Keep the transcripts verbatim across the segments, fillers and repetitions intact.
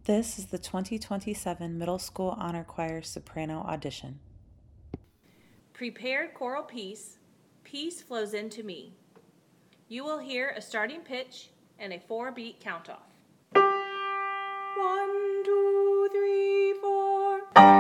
This is the twenty twenty-seven Middle School Honor Choir Soprano Audition. Prepared choral piece, Peace Flows Into Me. You will hear a starting pitch and a four-beat count-off. One, two, three, four.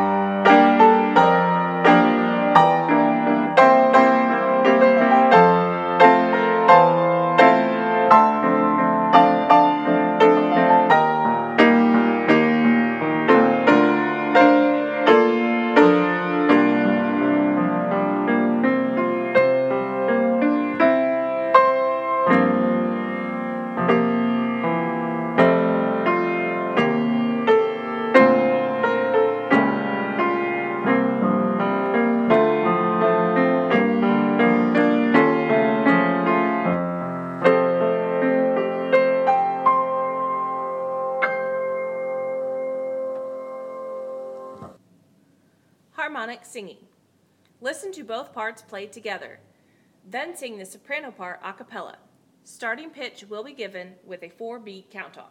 Harmonic singing. Listen to both parts played together. Then sing the soprano part a cappella. Starting pitch will be given with a four-beat count-off.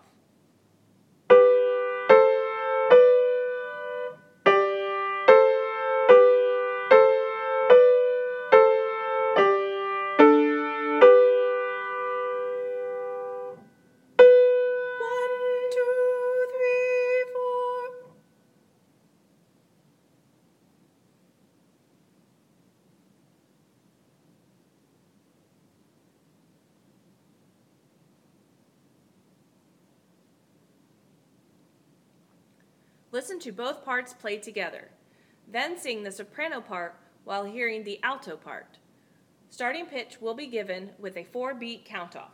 Listen to both parts played together. Then sing the soprano part while hearing the alto part. Starting pitch will be given with a four-beat count-off.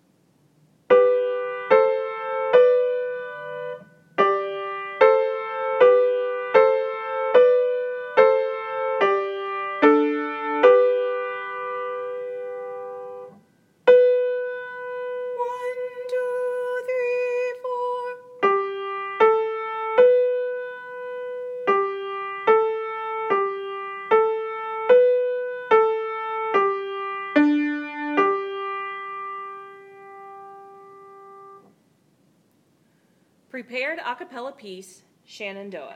Prepared a cappella piece, Shenandoah.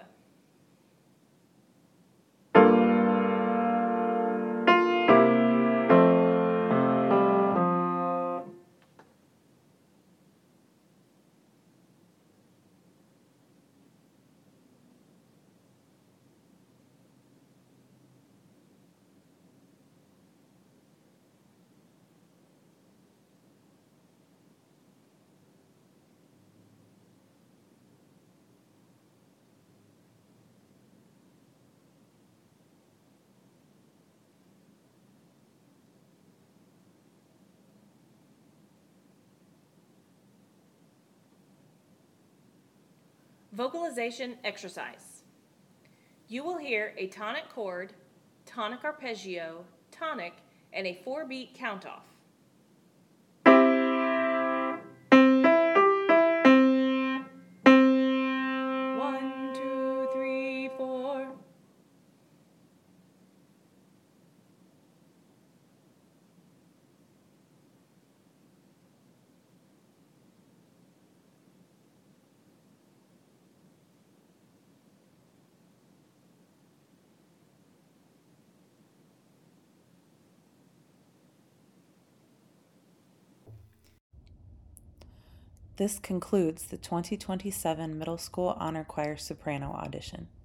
Vocalization exercise. You will hear a tonic chord, tonic arpeggio, tonic, and a four-beat count-off. One, two, three, four. This concludes the twenty twenty-seven Middle School Honor Choir Soprano Audition.